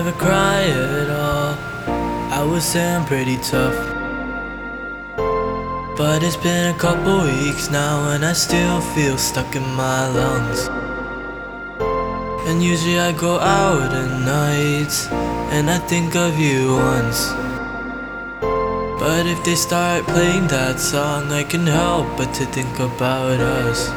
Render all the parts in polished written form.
never cry at all. I would say I'm pretty tough, but it's been a couple weeks now and I still feel stuck in my lungs. And usually I go out at nights and I think of you once, but if they start playing that song, I can't help but to think about us.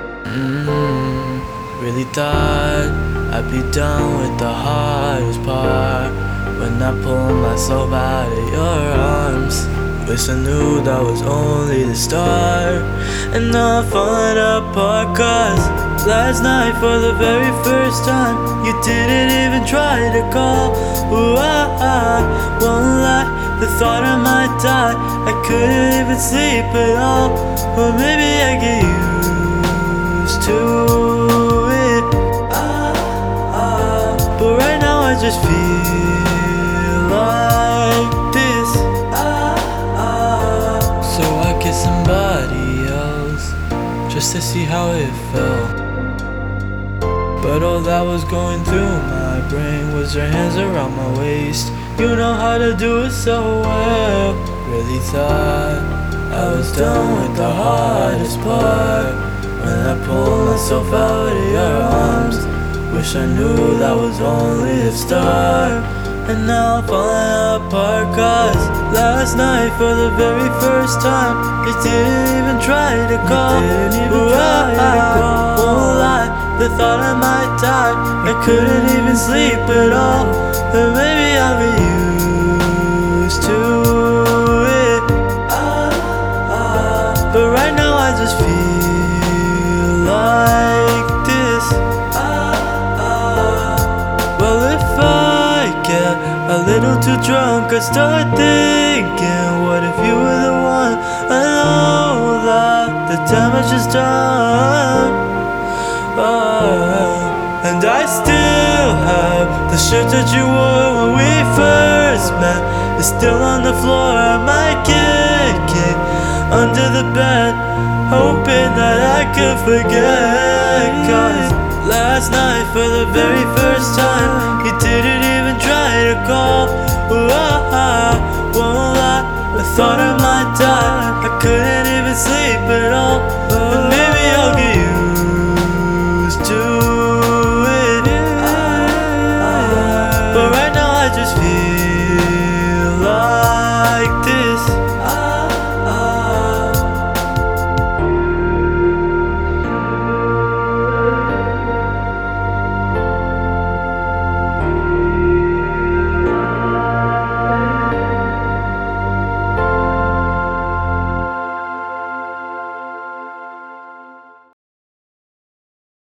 Really thought I'd be done with the hardest part when I pulled myself out of your arms. Wish I knew that was only the start, and now I'm falling apart. Cause last night for the very first time, you didn't even try to call. Ooh, I won't lie, the thought I might die, I couldn't even sleep at all. Or maybe I get used to it. But right now I just feel like this. So I kiss somebody else just to see how it felt. But all that was going through my brain was your hands around my waist. You know how to do it so well. Really thought I was done with the hardest part when I pulled myself out of your arms. Wish I knew that was only the start, and now I'm falling apart. Cause last night for the very first time, you didn't even try to call. I won't lie, the thought I might die, I couldn't even sleep at all. But maybe I'll be used to it. But right now I just feel like this. Well, if I get a little too drunk, I start thinking, what if you were the one? I know that the damage is done. And I still have the shirt that you wore when we first met. It's still on the floor, I might kick it under the bed, hoping that I could forget. Cause last night for the very first time, you didn't even try to call. I won't lie, I thought I might die,